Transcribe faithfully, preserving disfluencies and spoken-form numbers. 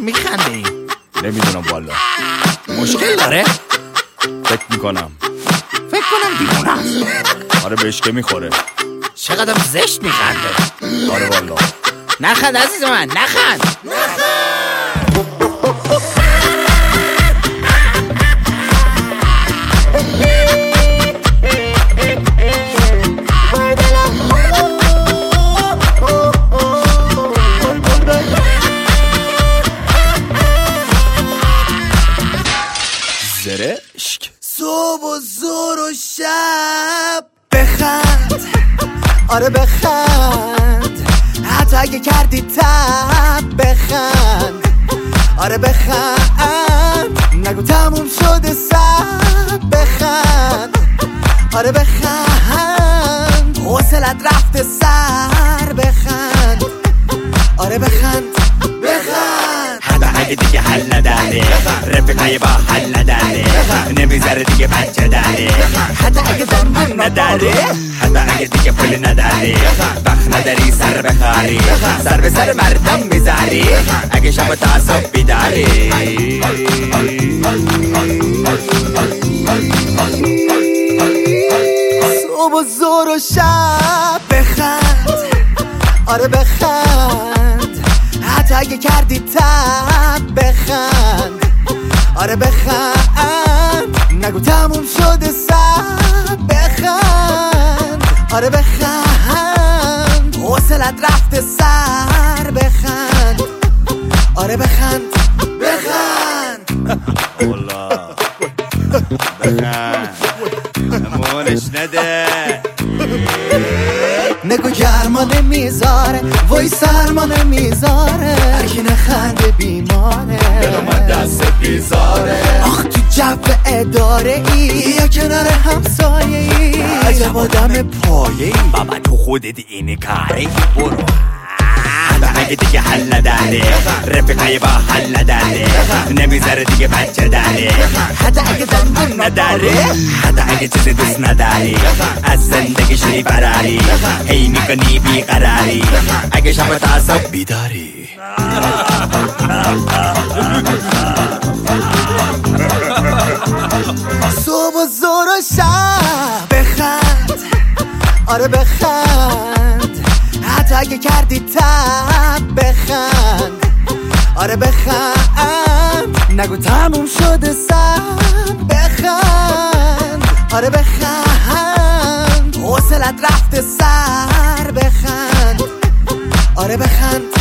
میخندیم؟ نمیدونم والا. مشکل داره؟ فکر میکنم فکر کنم دیوونه است. آره بهش که میخوره. چقدر زشت میخنده. آره والا. نخند عزیز من، نخند. زرشک. صبح و زور و شب بخند، آره بخند، حتی اگه کردی تب بخند، آره بخند، نگو تموم شده سب بخند، آره بخند، حوصلت رفته سر بخند، آره بخند بخند. حتی اگه دیگه حل نداره، رفیقای با حل نداره، نمیذاره دیگه بچه داره. حتی اگه دندون نداره، حتی اگه دیگه پول نداره، وقت نداری سر بخاری، سر به سر مردم میذاری، اگه شب تعصب بیداری. صبح و زور و شب بخند، آره بخند، حتی اگه کردی تب بخند، آره بخند، نگو تموم شده سب بخند، آره بخند، حوصلت رفته سر بخند، آره بخند بخند. والله بخند امونش نده. نگو گرما نمیذاره، وای سرما نمیذاره، اگه نخنده بیماره، دلم دست بیزاره. آخ تو جو اداره ای یا کنار همسایه ای، عجب آدم پایه ای. بابا تو خودت این کاری برو. حتی اگه دیگه حل نداره، رفیقای با حل نداره، نمیذاره دیگه بچه داره. حتی اگه دندون نداره، حتی اگه چیزی دوست نداری، از زندگی شدی فراری، هی میکنی بیقراری، اگه شب تعصب بیداری. صبح و زور و شب بخند، آره بخند، حتی اگه کردی تب بخند، آره بخند، نگو تموم شده سب بخند، آره بخند، حوصلت رفته سر بخند، آره بخند